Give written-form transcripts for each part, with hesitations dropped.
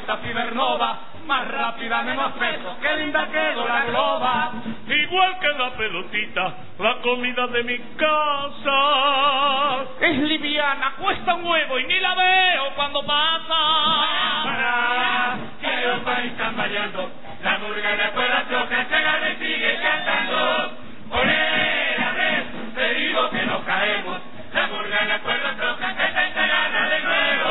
vuelta Cibernova, más rápida, menos peso, qué linda quedó la globa. Igual que la pelotita, la comida de mi casa. Es liviana, cuesta un huevo y ni la veo cuando pasa. Para que un país tambaleando, la murga en la cuerda floja se agarra y sigue cantando. Poner a red, te digo que nos caemos, la murga en la cuerda floja que se agarra de nuevo.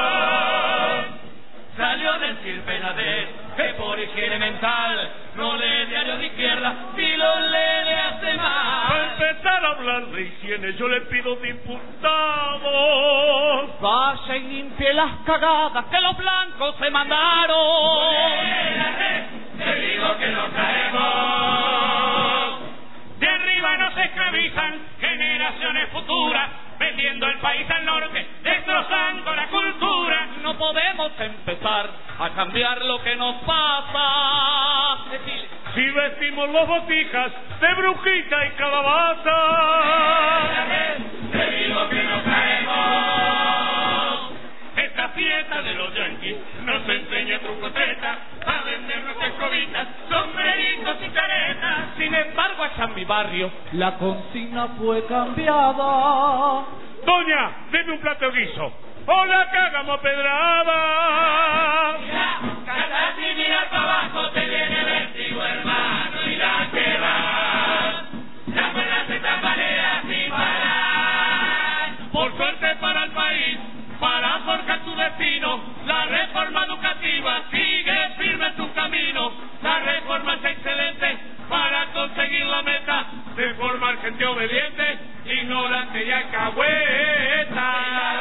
Salió del Cirpenader, que por higiene mental no lee diario de izquierda, si lo lee le hace mal. Para empezar a hablar de higiene yo le pido diputados. Vaya y limpie las cagadas que los blancos se mandaron. Te digo que nos caemos. De arriba nos esclavizan generaciones futuras, vendiendo el país al norte, destrozando la cultura. No podemos empezar a cambiar lo que nos pasa. Si vestimos los botijas de brujita y calabaza. Te digo que nos caemos. Esta fiesta de los yanquis nos enseña trucoteta a vendernos escobitas, sombreritos y caretas. Sin embargo, allá en mi barrio la consigna fue cambiada. Doña, deme un plato de guiso. ¡Hola, que hagamos pedrada! Mira, cantas y miras para abajo, te viene vértigo, hermano, y la que vas. La cuerda se tambalea sin parar. Por suerte para el país, para forjar tu destino, la reforma educativa sigue firme en tu camino. La reforma es excelente para conseguir la meta de formar gente obediente, ignorante y alcahueta.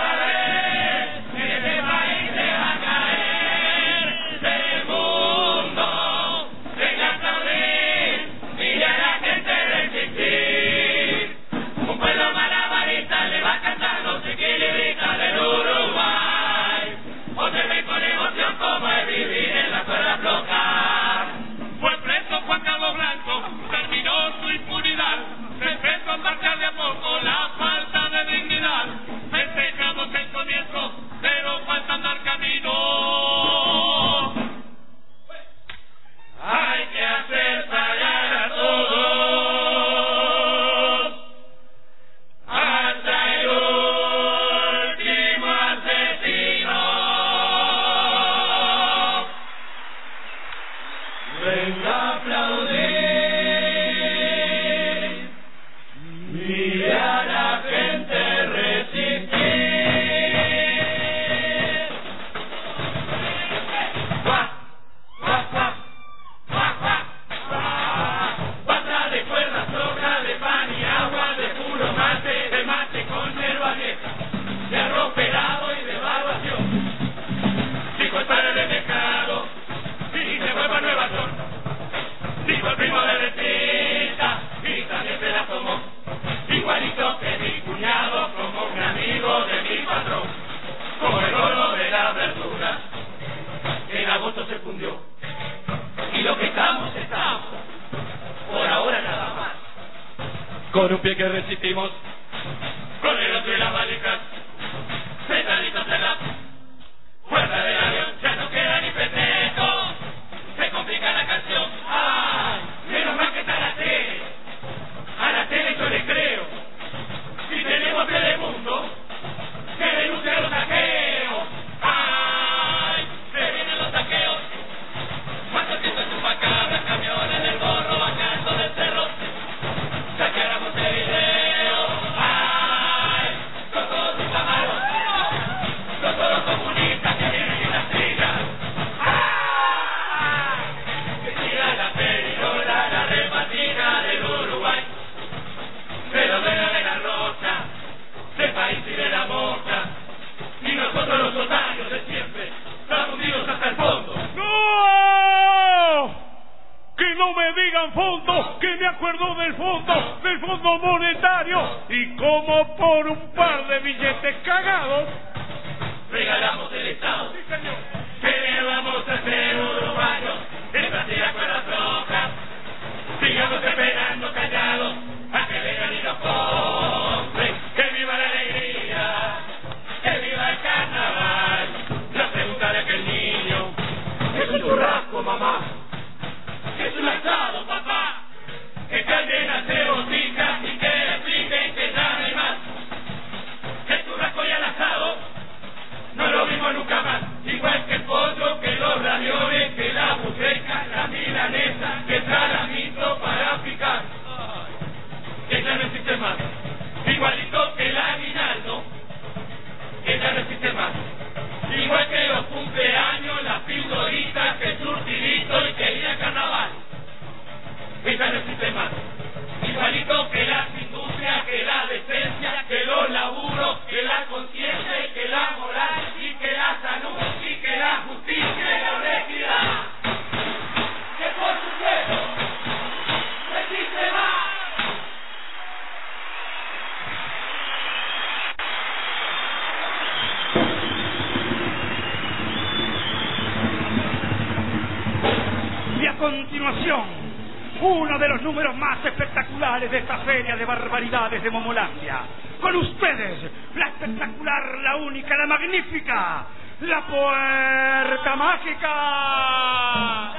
Este país se va a caer del mundo. Venga a aplaudir, mira a la gente resistir. Un pueblo malabarista le va cantando chiquilibita del Uruguay. Observen con emoción cómo es vivir en la cuerda floja. Fue preso Juan Carlos Blanco, terminó su impunidad. Se empezó a marcar de a poco la falta de dignidad. Festejamos el comienzo, pero falta andar camino. Hay que hacer pagar a todos hasta el último asesino. Venga a aplaudir, mira a la gente resistir. ¡Guau! ¡Guau, guau! ¡Guau, guau! Basta de cuerdas flojas, de pan y agua, de puro mate, de mate con hierba vieja, de arroz pelado y de evaluación. Dijo el padre de mercado y se fue para Nueva York. Dijo el primo de Letita y también se la tomó. Igualito que mi cuñado, como un amigo de mi patrón, como el oro de la verdura, que en agosto se fundió. Y lo que estamos, por ahora nada más. Con un pie que resistimos, Con el otro y las valijas, sentaditos en la puerta del avión, ya no queda ni festejo. Se complica la canción. ¡Ay! Menos mal que está la tele. A la tele yo le creo. Si tenemos Telemundo, que denuncia los saqueos. ¡Ay! Se vienen los saqueos. ¿Cuánto tiempo chupacabras, camiones del gorro bajando del cerro? Saquearon Montevideo. ¡Ay! Con todos sus amaros. Con todos los comunistas que vienen en las sillas. ¡Ay! Que tira la periola, la repatina del Uruguay. De la Vega de la Rocha, del país y de la Mocha. Y nosotros los otarios de siempre, estamos hundidos hasta el fondo. ¡No! Que no me digan fondo, que me acuerdo del Fondo Monetario. Y como por un par de billetes cagados, Regalamos el Estado. sí señor, Que le vamos a hacer uruguayos, en Brasil a cuerdas flojas. Sigamos esperando callados a que vengan y nos compren. Que viva la alegría, que viva el carnaval. La pregunta de aquel niño continuación, uno de los números más espectaculares de esta feria de barbaridades de Momolandia. Con ustedes, la espectacular, la única, la magnífica, la Puerta Mágica.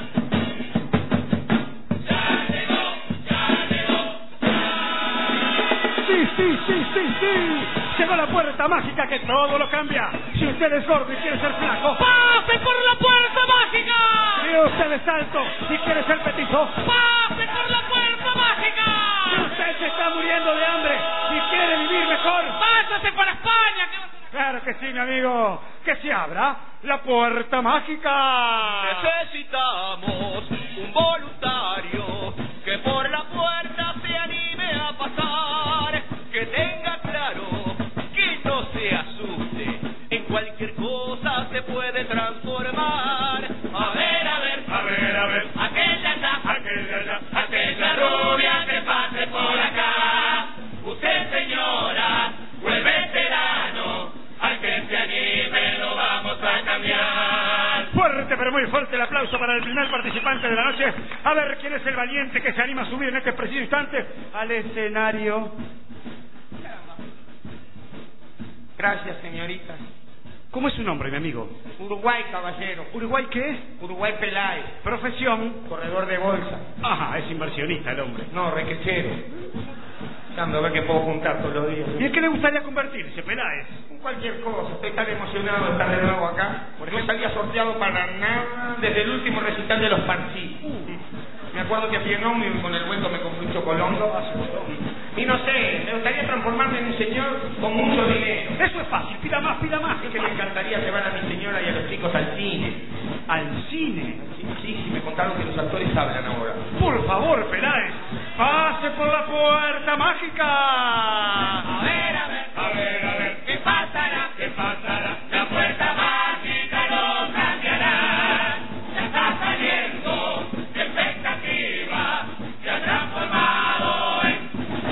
Sí. Llegó la Puerta Mágica que todo lo cambia. Si usted es gordo y quiere ser flaco, ¡pase por la Puerta Mágica! si usted es alto y quiere ser petizo, ¡pase por la Puerta Mágica! si usted se está muriendo de hambre y quiere vivir mejor, ¡pásase para España! Claro que sí, mi amigo. Que se abra la Puerta Mágica. Necesitamos un voluntario que por la puerta se anime a pasar, que tenga claro, que no se asuste, en cualquier cosa se puede transformar. A ver, aquella rubia que pase por acá. Usted, señora, o el veterano, al que se anime lo vamos a cambiar. Fuerte, pero muy fuerte el aplauso para el primer participante de la noche. A ver quién es el valiente que se anima a subir en este preciso instante al escenario. Gracias, señorita. ¿Cómo es su nombre, mi amigo? Uruguay, caballero. ¿Uruguay qué? Uruguay Peláez. Profesión. Corredor de bolsa. Ajá, es inversionista el hombre. No, requechero. Dando a ver qué puedo juntar todos los días. ¿Y en qué le gustaría convertirse, Peláez? En cualquier cosa. Estoy tan emocionado de estar de nuevo acá. No salía sorteado para nada desde el último recital de los Parchís. Me acuerdo que fui en ómnibus y con el vuelto me compré un chocolongo. Y no sé, me gustaría transformarme en un señor con mucho dinero. Eso es fácil, pida más. Es que me encantaría llevar a mi señora y a los chicos al cine. ¿Al cine? Sí, me contaron que los actores hablan ahora. Por favor, Peláez, pase por la Puerta Mágica. A ver, ¿qué pasará? La Puerta Mágica lo cambiará. Ya está saliendo, qué expectativa, se ha transformado en...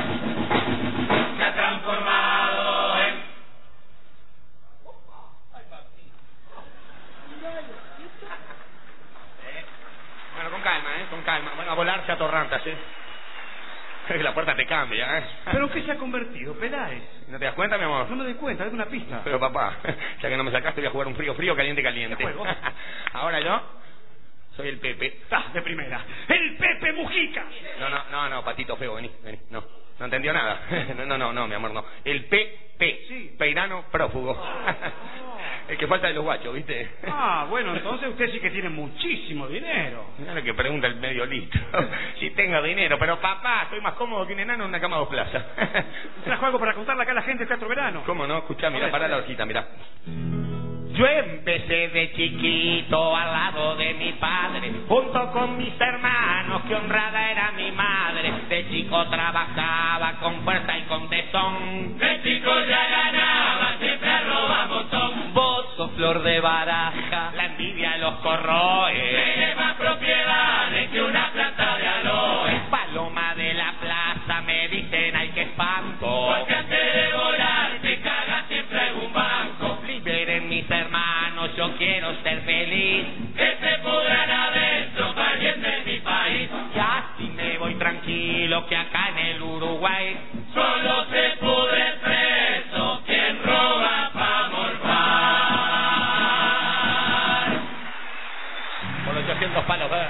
Bueno, con calma. Bueno, a volarse atorrantas, La puerta te cambia, ¿Pero en qué se ha convertido, Peláez? ¿No te das cuenta, mi amor? No me doy cuenta, dame una pista. Pero papá, ya que no me sacaste voy a jugar un frío, caliente. ¿Qué juego? Ahora yo soy el Pepe. De primera. ¡El Pepe Mujica! No, patito feo, vení. No entendió nada. No, mi amor, no. El Pepe, sí. Peirano prófugo. El que falta de los guachos, ¿viste? Bueno, entonces usted sí que tiene muchísimo dinero. Mira lo que pregunta el medio litro. Si tengo dinero, pero papá, estoy más cómodo que un enano en una cama de plaza. ¿Trajo algo para contarle acá a la gente de Teatro Verano? ¿Cómo no? Escuchá, mira, pará la horquita, mira. Yo empecé de chiquito al lado de mi padre, junto con mis hermanos, que honrada era mi madre. De chico trabajaba con fuerza y con tesón. De chico ya ganaba, siempre arroba botón. Vos sos flor de baraja, la envidia los corroe. Tiene más propiedades que una planta de aloe. Paloma de la plaza, me dicen, ay, qué espanto. Porque antes de volar te cagas siempre algún banco. Liberen mis hermanos, yo quiero ser feliz. Que se pudran adentro, valiente de mi país. Y así me voy tranquilo, que acá en el Uruguay solo se pudre preso quien roba pa' morfar. Por 800 palos verdes.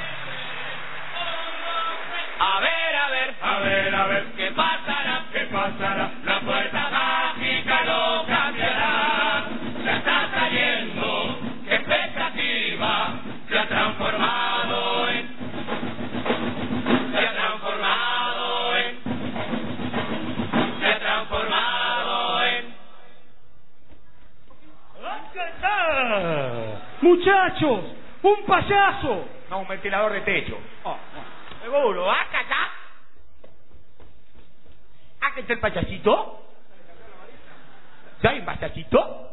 A ver, ¿qué pasará? La Puerta Mágica lo cambiará. Ya está saliendo, qué expectativa, se ha transformado en... ¡Muchachos! ¡Un payaso! No, un ventilador de techo. Seguro, acá está. ¿Acá está el payasito? ¿Ya hay un payasito?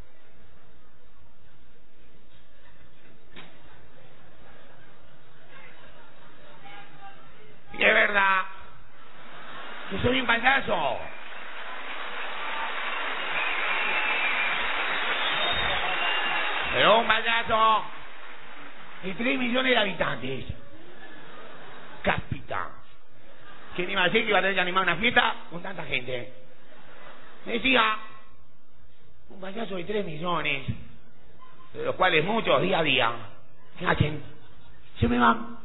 Y es verdad, yo soy un payaso. Pero un payaso de 3 millones de habitantes. Cáspita. ¿Quién iba a decir que iba a tener que animar una fiesta con tanta gente? Decía, un payaso de 3 millones, de los cuales muchos día a día, ¿qué hacen? Se me van.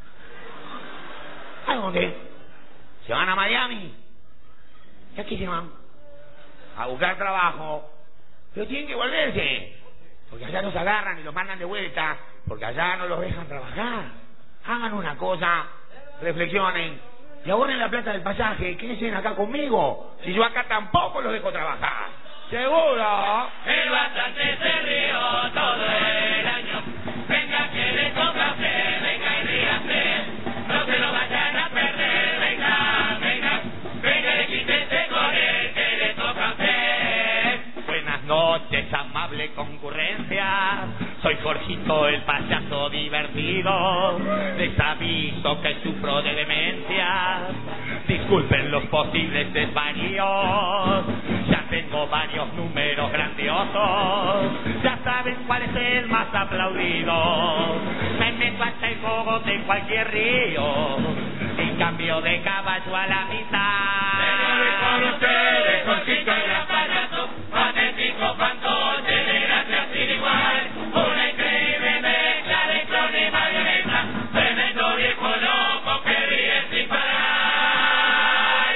¿A dónde? Se van a Miami. ¿Y a qué se van? A buscar trabajo. Pero tienen que volverse, porque allá los agarran y los mandan de vuelta, porque allá no los dejan trabajar. Hagan una cosa, reflexionen y ahorren la plata del pasaje. Quédense acá conmigo, si yo acá tampoco los dejo trabajar. ¿Seguro? El bastante se rió todo el año. Venga que le toca a usted, venga y ríase. No se lo vayan a perder, venga, venga. Venga y quítese con él que le toca a usted. Buenas noches, amable concurrencia. Soy Jorgito, el payaso divertido. Les aviso que sufro de demencia. Disculpen los posibles desvaríos. Ya tengo varios números grandiosos. Ya saben cuál es el más aplaudido. Me meto hasta el cogote en cualquier río. En cambio de caballo a la mitad. Con ustedes, Jorgito el gran payaso. Patético fantoche de gracia sin igual. Una increíble mezcla de clon y marioneta. Tremendo viejo loco que ríe sin parar.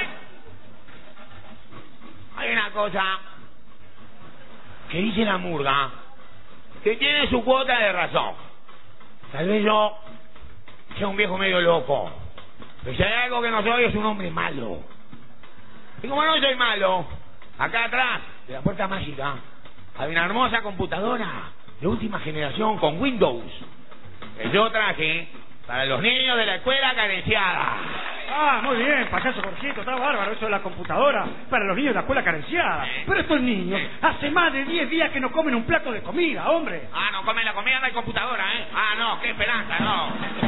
Hay una cosa que dice la murga que tiene su cuota de razón. Tal vez yo sea un viejo medio loco, pero si hay algo que no soy es un hombre malo. Y como no soy malo, acá atrás de la puerta mágica hay una hermosa computadora de última generación con Windows que yo traje para los niños de la escuela carenciada. Ah, muy bien, payaso Jorgito, está bárbaro eso de la computadora para los niños de la escuela carenciada. Pero estos niños hace más de 10 días que no comen un plato de comida, hombre. Ah, no comen la comida, no hay computadora, ¿eh? Ah, no, qué esperanza, no.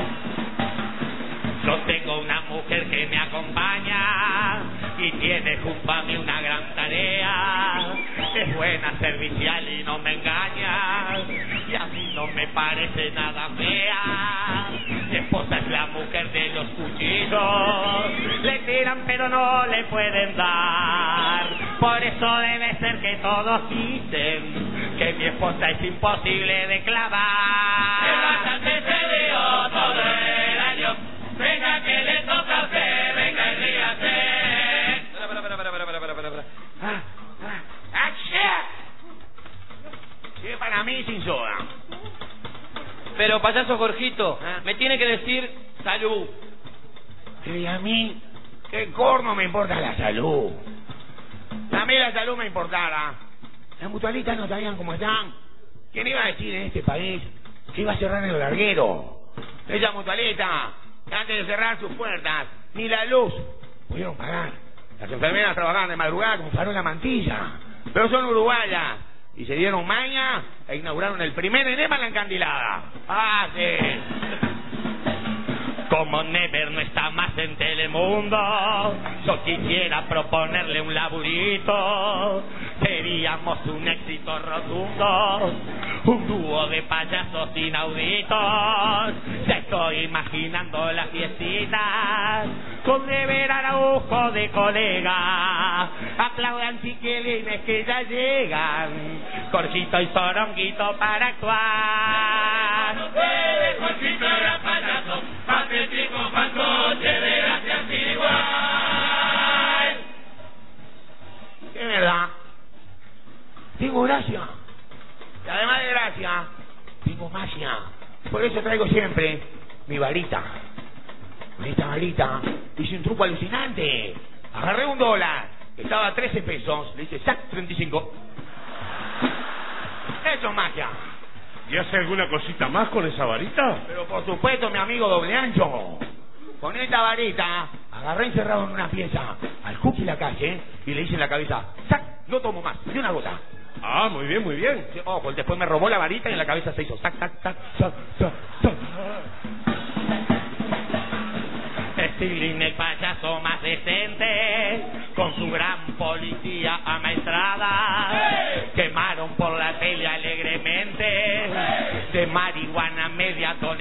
Yo tengo una mujer que me acompaña y tiene junto a mí una gran tarea. Es buena, servicial y no me engaña, y así no me parece nada fea. Mi esposa es la mujer de los cuchillos, le tiran pero no le pueden dar. Por eso debe ser que todos dicen que mi esposa es imposible de clavar. El bastante se dio todo el año. Venga que le toca a usted, venga y ríase. Sí, para mí sin soda. Pero payaso Jorgito, me tiene que decir salud. Y a mí, qué corno me importa la salud. A mí la salud me importara. Las mutualistas no sabían cómo están. ¿Quién iba a decir en este país que iba a cerrar el larguero? Esa mutualista, antes de cerrar sus puertas, ni la luz pudieron pagar. Las enfermeras trabajaban de madrugada como farol en la mantilla, pero son uruguayas y se dieron maña e inauguraron el primer enema en la encandilada. ¡Ah, sí! Como Never no está más en Telemundo, yo quisiera proponerle un laburito. Seríamos un éxito rotundo, un dúo de payasos inauditos. Ya estoy imaginando las fiestitas con Never Araujo de colega. Aplaudan chiquilines que ya llegan, Jorgito y Soronguito para actuar. Ustedes, Jorgito el gran payaso, patético fantoche de gracia sin igual. Es verdad. Tengo gracia. Y además de gracia, tengo magia. Por eso traigo siempre mi varita. Con esta varita hice un truco alucinante. Agarré $1, estaba a 13 pesos, le hice ¡sac! 35. Eso es magia. ¿Y hace alguna cosita más con esa varita? Pero por supuesto, mi amigo Doble Ancho. Con esta varita agarré encerrado en una pieza al Cookie la calle y le hice en la cabeza ¡sac! No tomo más, ni una gota. Ah, muy bien, muy bien. Sí, ojo, después me robó la varita y en la cabeza se hizo ¡sac, sac, sac, sac, sac, sac! Stilin, el payaso más decente, con su gran policía amaestrada, quemaron por la tele alegremente, de marihuana media tonelada.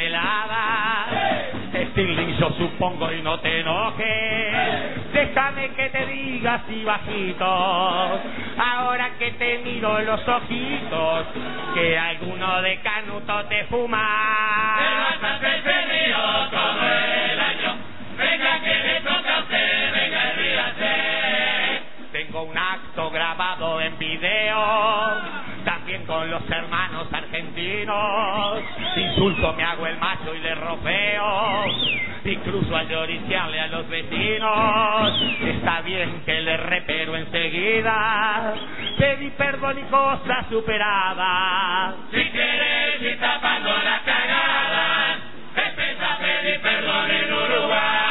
supongo y no te enojes. Déjame que te diga así bajito, ahora que te miro los ojitos, que alguno de canuto te fuma. Levántate frío todo el año, venga que le toca a usted, venga y ríase. Tengo un acto grabado en video, también con los hermanos argentinos. Insulto, me hago el macho y le ropeo, y cruzo a lloriquearle a los vecinos. Está bien que le repero enseguida, pedí perdón y cosa superada. Si quieres ir tapando las cagadas, empieza a pedir perdón en Uruguay.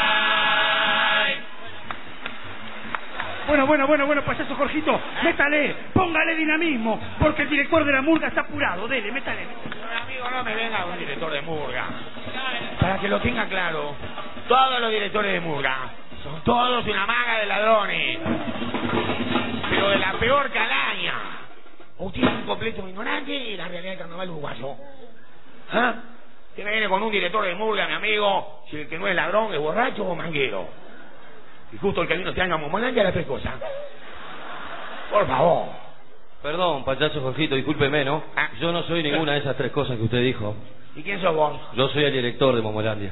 Bueno, payaso Jorgito, métale, póngale dinamismo, porque el director de la murga está apurado, dele, métale. Amigo, no me venga un director de murga. Para que lo tenga claro, todos los directores de murga son todos una manga de ladrones, pero de la peor calaña. Usted es un completo ignorante de la realidad del carnaval uruguayo. ¿Ah? Que me viene con un director de murga, mi amigo, si el que no es ladrón es borracho o manguero. Y justo el que vino este año a Momolandia, las tres cosas. Por favor. Perdón, payaso Jorgito, discúlpeme, ¿no? Yo no soy ninguna de esas tres cosas que usted dijo. ¿Y quién sos vos? Yo soy el director de Momolandia.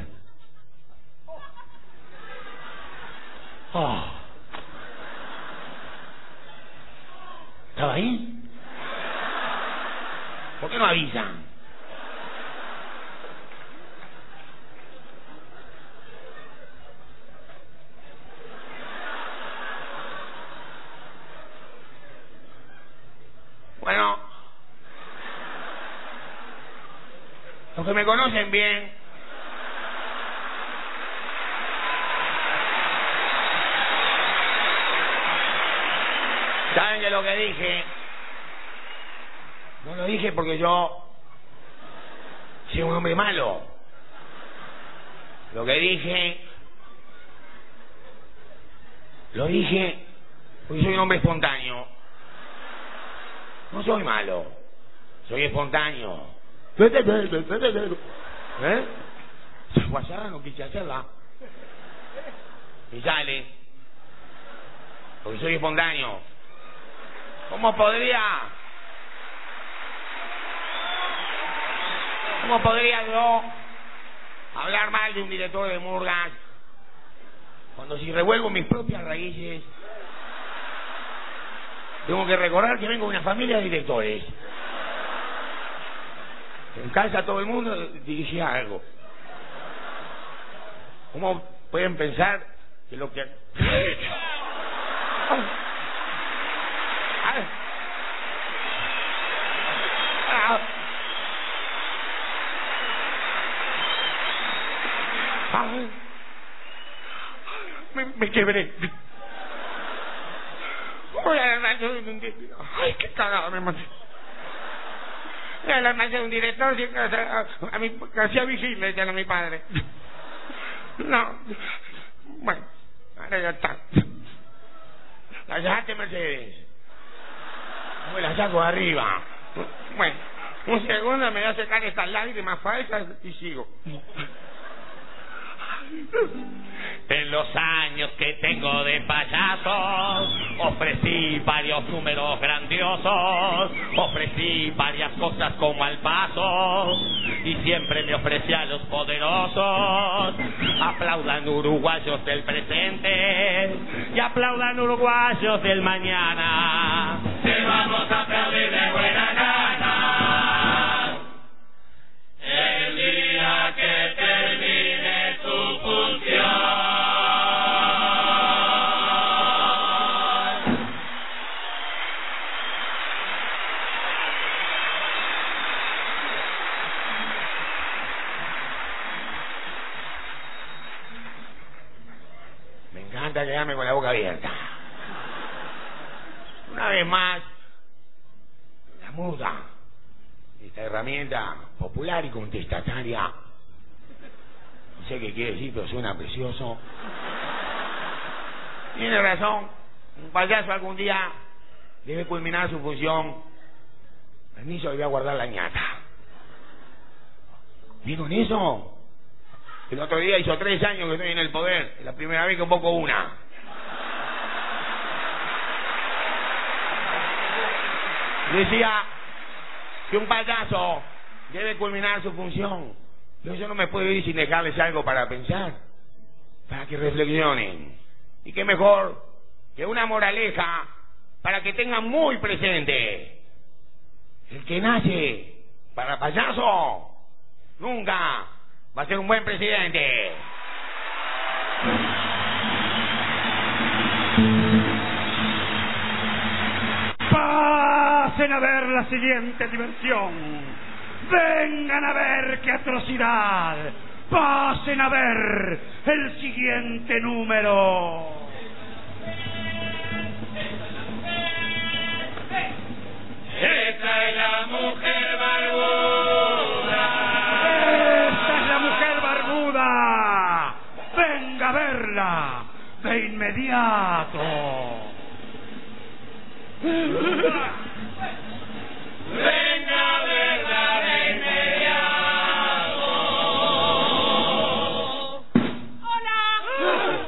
Oh. ¿Estaba ahí? ¿Por qué no avisan? Bueno, los que me conocen bien saben que lo que dije no lo dije porque yo soy un hombre malo. Lo que dije lo dije porque soy un hombre espontáneo. No soy malo, soy espontáneo. ¿Eh? Soy guasada, no quise hacerla. Y sale. Porque soy espontáneo. ¿Cómo podría yo hablar mal de un director de murgas cuando si revuelvo mis propias raíces tengo que recordar que vengo de una familia de directores? En casa todo el mundo dirigía algo. ¿Cómo pueden pensar que lo que... Me quebré. Voy a la rancho de un director. Ay, qué cagada me mandé. Voy a la rancho de un director a mi hacía vigilia, ya a mi padre. No. Bueno, ahora ya está. La llevaste, Mercedes. Me la saco arriba. Bueno, un segundo me voy a secar estas lágrimas falsas y sigo. En los años que tengo de payaso, ofrecí varios números grandiosos, ofrecí varias cosas como al paso, y siempre me ofrecí a los poderosos. Aplaudan uruguayos del presente y aplaudan uruguayos del mañana. Te vamos a aplaudir de buena gana el día que termine tu función. Me encanta quedarme con la boca abierta. Una vez más, la muda, esta herramienta popular y contestataria, no sé qué quiere decir, pero suena precioso. Tiene razón, un payaso algún día debe culminar su función. Permiso, le voy a guardar la ñata. ¿Vieron eso? El otro día hizo 3 años que estoy en el poder. Es la primera vez que invoco una. Decía que un payaso debe culminar su función. Pero yo no me puedo ir sin dejarles algo para pensar, para que reflexionen. Y qué mejor que una moraleja para que tengan muy presente: el que nace para payaso nunca va a ser un buen presidente. Pasen a ver la siguiente diversión. Vengan a ver qué atrocidad. Pasen a ver el siguiente número. Esta es la mujer barbuda. Esta es la mujer barbuda. Venga a verla de inmediato. Venga a verla de inmediato. ¡Hola!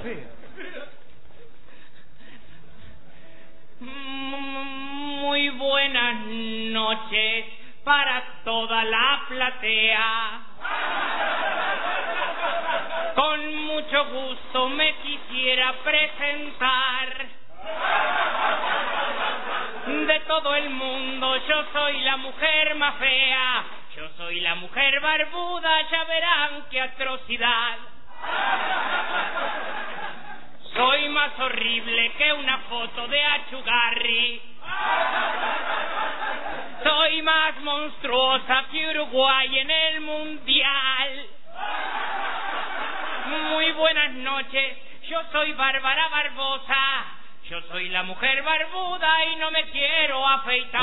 Muy buenas noches para toda la platea. Con mucho gusto me quisiera presentar. De todo el mundo yo soy la mujer más fea. Yo soy la mujer barbuda, ya verán qué atrocidad. Soy más horrible que una foto de Achugarri. Soy más monstruosa que Uruguay en el Mundial. Muy buenas noches, yo soy Bárbara Barbosa. Yo soy la mujer barbuda y no me quiero afeitar.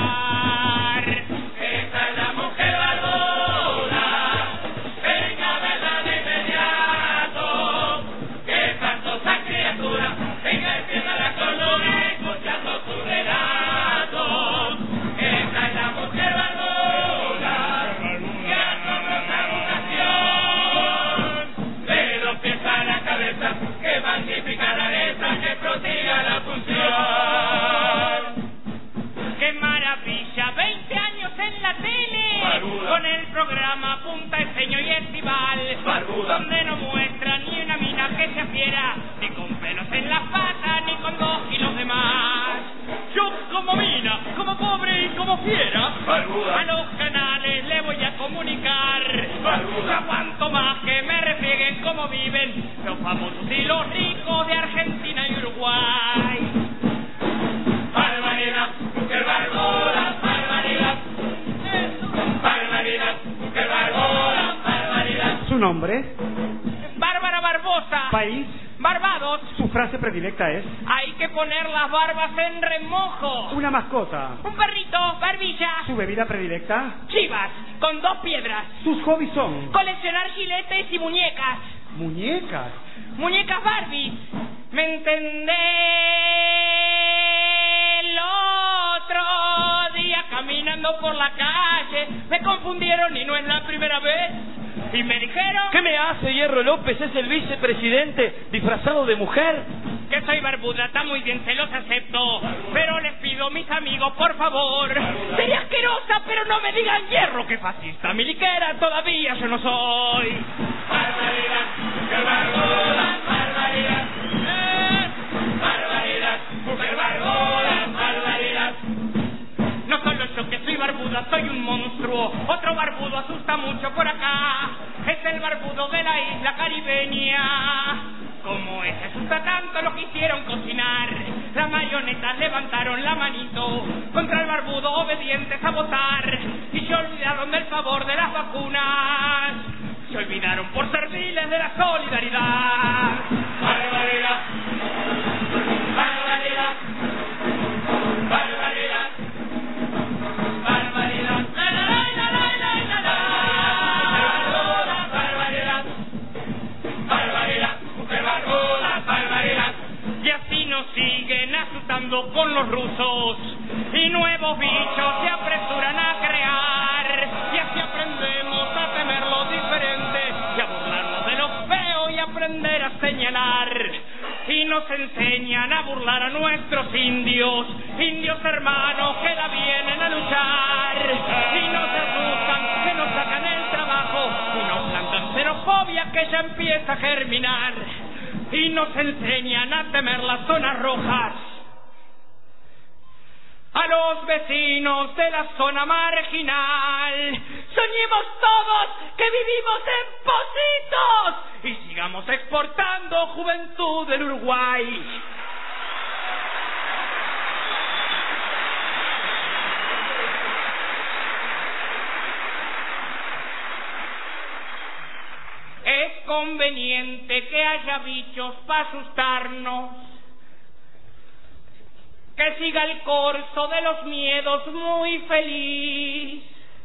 Esta es la mujer barbuda. Venga a verla de inmediato. Que espantosa criatura venga encienda la columna escuchando su relato. Esta es la mujer barbuda. Que asombrosa nación. De los pies a la cabeza, que magnífica rareza, que prosiga la función. ¡Qué maravilla! 20 años en la tele. Barbuda. Con el programa Punta Enseño y Estival. Barbuda. Donde no muestra ni una mina que se fiera, ni con pelos en las patas, ni con 2 kilos de más. Yo como mina, como pobre y como fiera, Barbuda. a los canales le voy a comunicar. Barbuda. No aguanto más que me refrieguen cómo viven los famosos y los ricos de Argentina y Uruguay. Barbaridad, mujer barbuda, barbaridad. Barbaridad, mujer barbuda, barbaridad. ¿Su nombre? Bárbara Barbosa. ¿País? Barbados. ¿Su frase predilecta es? Hay que poner las barbas en remojo. ¿Una mascota? Un perrito, barbilla. ¿Su bebida predilecta? Chivas, con 2 piedras. ¿Sus hobbies son? Coleccionar giletes y muñecas. ¿Muñecas? Muñecas Barbies. ¿Me entendés? El otro día caminando por la calle me confundieron y no es la primera vez. Y me dijeron... ¿Qué me hace Hierro López? ¿Es el vicepresidente disfrazado de mujer? Que soy barbuda, está muy bien, se los acepto. Pero les pido, mis amigos, por favor. Sería asquerosa, pero no me digan hierro, que fascista miliquera todavía yo no soy. Barbaridad, mujer barbuda, barbaridad. Barbaridad, mujer barbuda, barbaridad. No solo yo que soy barbuda, soy un monstruo. Otro barbudo asusta mucho por acá. Es el barbudo de la isla caribeña. Como ese asusta tanto lo quisieron cocinar. Las marionetas levantaron la manito contra el barbudo obedientes a votar. Y se olvidaron del favor de las vacunas. Se olvidaron por serviles de la solidaridad. Barbaridad, barbaridad, barbaridad, barbaridad. La la la la la la la. Barbaridad, barbaridad, mujer barbuda, barbaridad. Y así nos siguen asustando con los rusos. Y nuevos bichos se apresuran a crear. Y así aprendemos a temer lo diferente y a burlarnos de aprender a señalar y nos enseñan a burlar a nuestros indios hermanos que la vienen a luchar y nos asustan que nos sacan el trabajo y nos plantan xenofobia que ya empieza a germinar y nos enseñan a temer las zonas rojas. A los vecinos de la zona marginal, soñemos todos que vivimos en Pocitos y sigamos exportando juventud del Uruguay. Es conveniente que haya bichos para asustarnos, que siga el corso de los miedos muy feliz,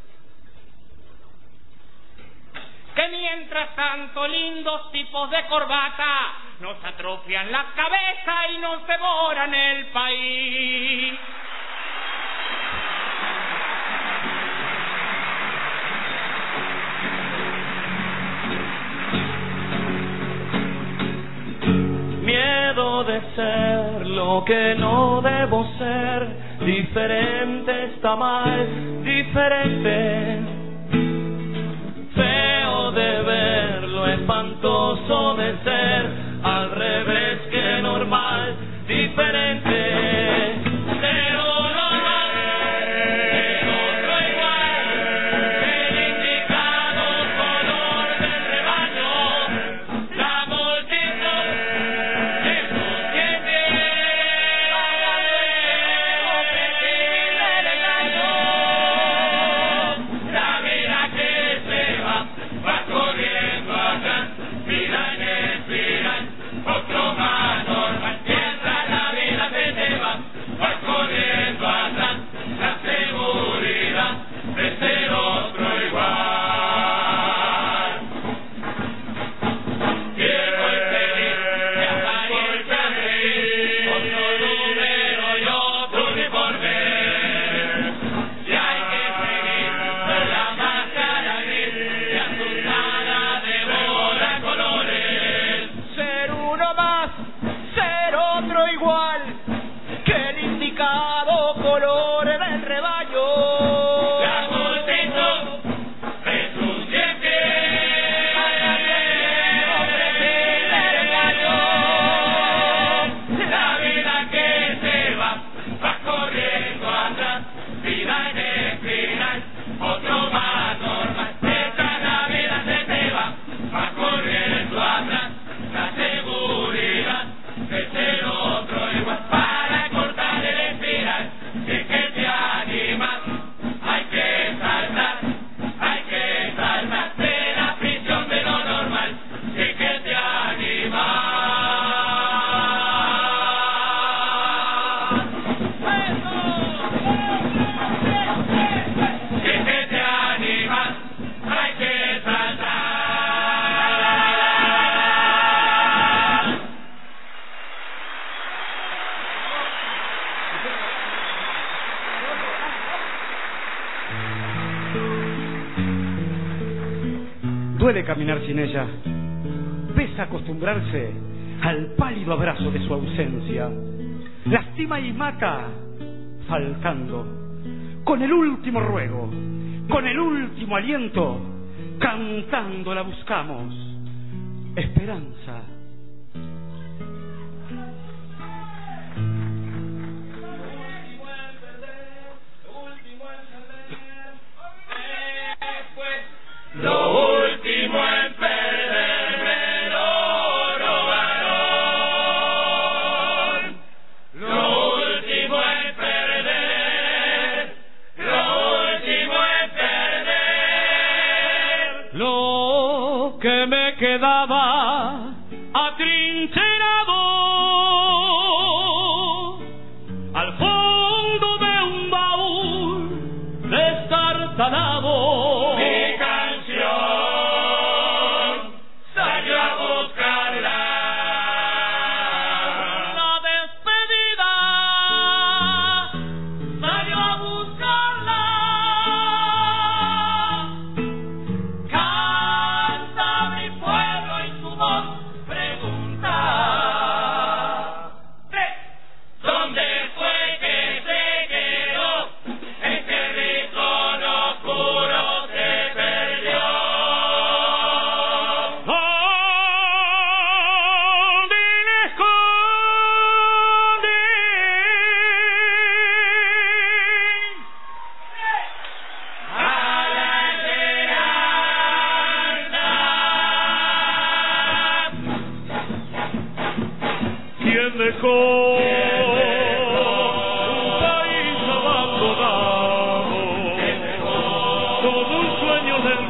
que mientras tanto lindos tipos de corbata nos atrofian la cabeza y nos devoran el país. Miedo de ser lo que no debo ser, diferente está mal, diferente. Feo de ver lo espantoso de ser, al revés que normal, diferente. Pero normal, pero otro igual, el indicado color del rebaño, la multitud de sus dientes, la vida que se va corriendo atrás, vida en espiral, otro más normal, mientras la vida se te va corriendo atrás, la seguridad de ser otro igual. Quiero el feliz, de apariencia gris, otro número y otro uniforme. Si hay que seguir la máscara gris, y asustada devora colores. Ser uno más, ser otro igual, que el indicado color del rebaño. La multitud de sus dientes, la vida que se va corriendo atrás, vida en espiral, otro más normal, mientras la vida se te va corriendo atrás, la seguridad de ser otro igual, para cortar el espiral, si es que te animas, hay que saltar de la prisión de lo normal, si es que te animas. Si es que te animas, hay que saltar. Duele caminar sin ella, pesa acostumbrarse al pálido abrazo de su ausencia, lastima y mata, faltando, con el último ruego, con el último aliento, cantando la buscamos, esperanza. Lo último en perderme lo robaron. Lo último en perder. Lo último en perder. Lo que me quedaba atrincherado al fondo de un baúl destartalado. Mi canción salió a buscarla. La despedida salió a buscarla. Canta mi pueblo y su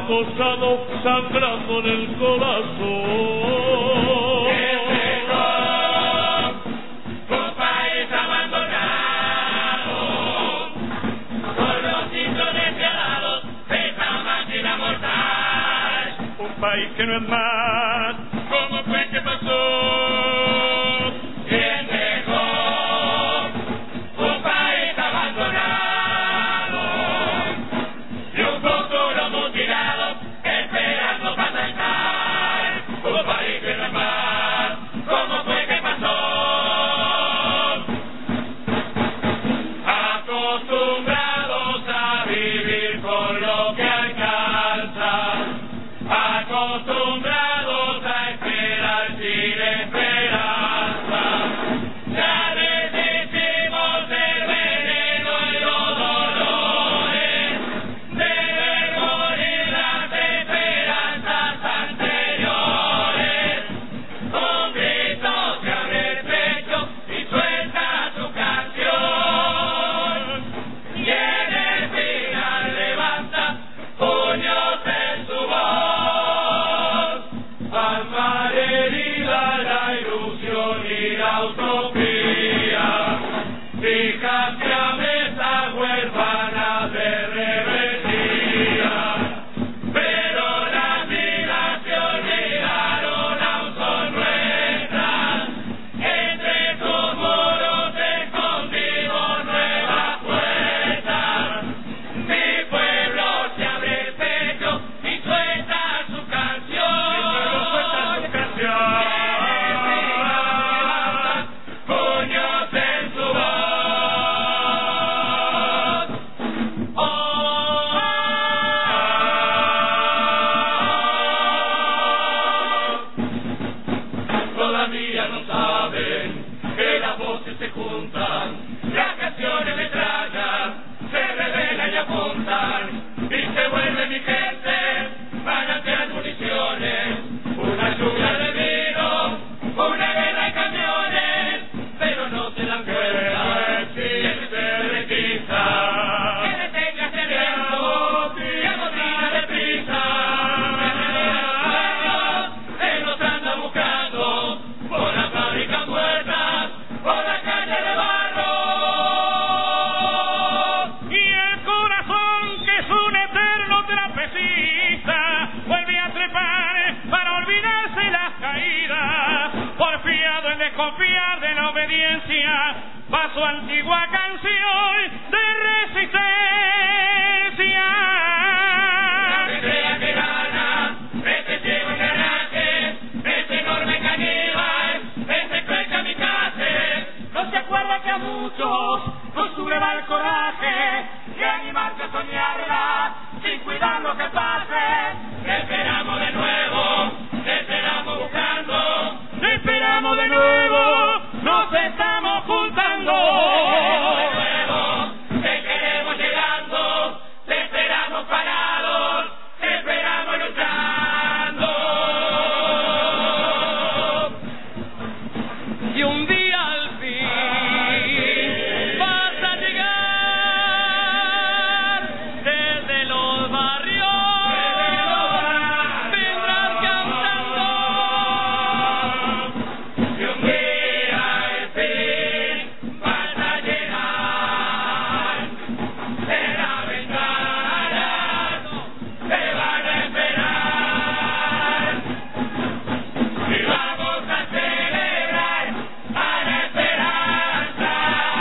acosado, sangrando en el corazón. Un país abandonado, con los ciclos despiadados de esta máquina mortal. Un país que no es más. ¿Cómo fue que pasó? ¿Quién dejó un país abandonado y un futuro mutilado esperando para saltar? Un país que no es más. ¿Cómo fue que pasó? Acostumbrados a vivir con lo que alcanzan, acostumbrados a esperar sin esperanza. Ya desistimos del veneno y los dolores, de ver morir las esperanzas anteriores. Un grito se abre el pecho y suelta su canción, y en el final levanta puños en su voz. Al mar herida la ilusión y la utopía, hijas que a mesas huérfanas de rebeldía, pero las vidas que olvidaron aún son nuestras. Entre tus muros escondimos nuevas puertas. Mi pueblo se abre el pecho y suelta su canción. Puños en su voz. Todavía no saben que las voces se juntan, las canciones metrallas se revelan y apuntan, y se vuelve mi gente manantial municiones, una lluvia de vino, una guerra de camiones, pero no se dan cuenta que se requisa, que detengas el viento, que amotina deprisa, él nos anda buscando por las fábricas muertas, por la calle de barro. Y el corazón, que es un eterno trapecista, vuelve a trepar para olvidarse las caídas. Porfiado en desconfiar de la obediencia, va su antigua canción de resistencia. Que crea que gana, ese ciego engranaje, ese enorme caníbal, ese cruel kamikaze. No se acuerda que a muchos nos subleva el coraje y animarse a soñarla sin cuidar lo que pase. Te esperamos de nuevo, te esperamos buscando, te esperamos de nuevo, nos estamos juntando. De nuevo, te queremos llegando, te esperamos parados, te esperamos luchando. Y un día al fin vas a llegar desde los barrios, vendrás cantando. Y un día al fin vas a llegar, de la ventana te van a esperar, y vamos a celebrar a la esperanza,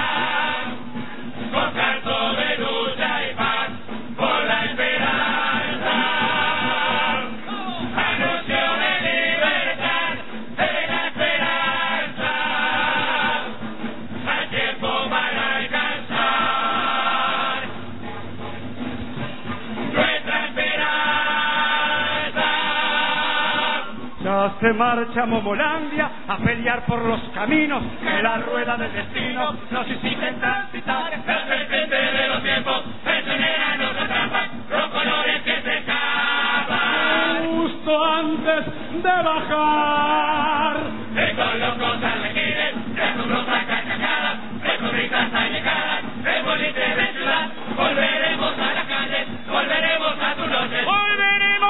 con canto de lucha y paz por la esperanza, anuncio de libertad, de la esperanza, al tiempo para alcanzar nuestra esperanza. Ya se marcha Momolandia a pelear por los caminos que la rueda del destino nos exigen transitar. La serpiente de los tiempos, prisionera nos atrapa, los colores que se escapan. Justo antes de bajar, Con los cosas requieren, de asombrosas carcajadas, de sonrisas allegadas, de boliches de ciudad, volveremos a las calles, volveremos a tu noche. volveremos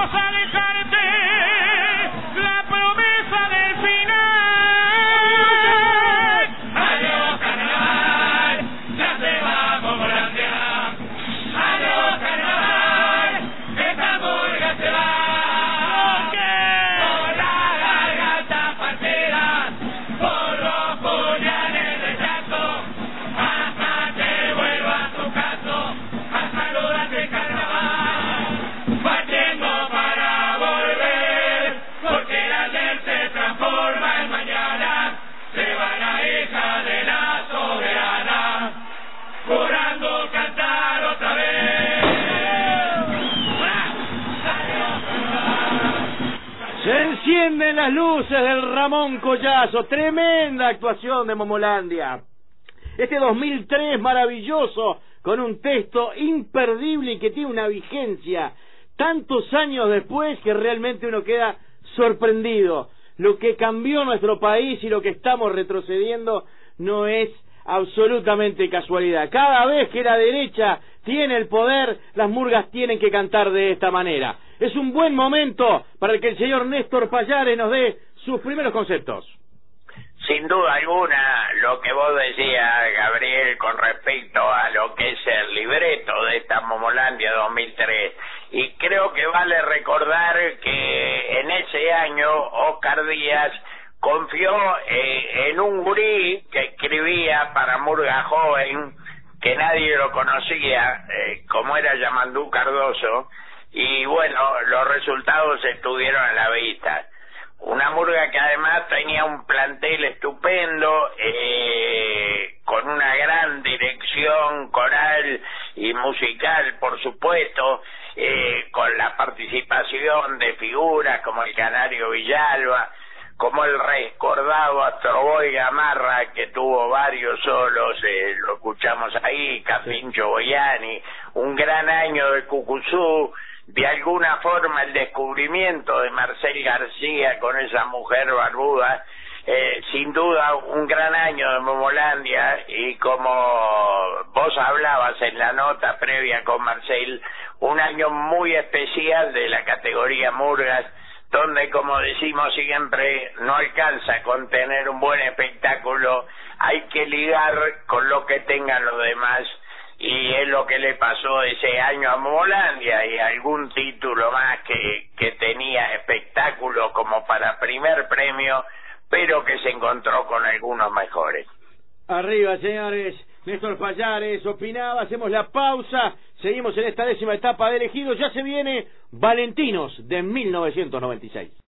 encienden las luces del Ramón Collazo. Tremenda actuación de Momolandia. Este 2003 maravilloso, con un texto imperdible y que tiene una vigencia tantos años después que realmente uno queda sorprendido. Lo que cambió nuestro país y lo que estamos retrocediendo no es absolutamente casualidad. Cada vez que la derecha tiene el poder, las murgas tienen que cantar de esta manera. Es un buen momento para que el señor Néstor Pallares nos dé sus primeros conceptos. Sin duda alguna, lo que vos decías, Gabriel, con respecto a lo que es el libreto de esta Momolandia 2003, y creo que vale recordar que en ese año Oscar Díaz confió en un gurí que escribía para Murga Joven, que nadie lo conocía, como era Yamandú Cardoso, y bueno, los resultados estuvieron a la vista. Una murga que además tenía un plantel estupendo, con una gran dirección coral y musical, por supuesto, con la participación de figuras como el Canario Villalba, como el recordado Astroboy Gamarra, que tuvo varios solos, lo escuchamos ahí, Capincho Boyani, un gran año de Cucuzú, de alguna forma el descubrimiento de Marcel García con esa mujer barbuda, sin duda un gran año de Momolandia, y como vos hablabas en la nota previa con Marcel, un año muy especial de la categoría Murgas, donde, como decimos siempre, no alcanza con tener un buen espectáculo, hay que ligar con lo que tengan los demás, y es lo que le pasó ese año a Momolandia, y algún título más que tenía espectáculo como para primer premio, pero que se encontró con algunos mejores. Arriba, señores. Néstor Pallares opinaba, hacemos la pausa, seguimos en esta 10ª etapa de Elegidos, ya se viene Valentinos de 1996.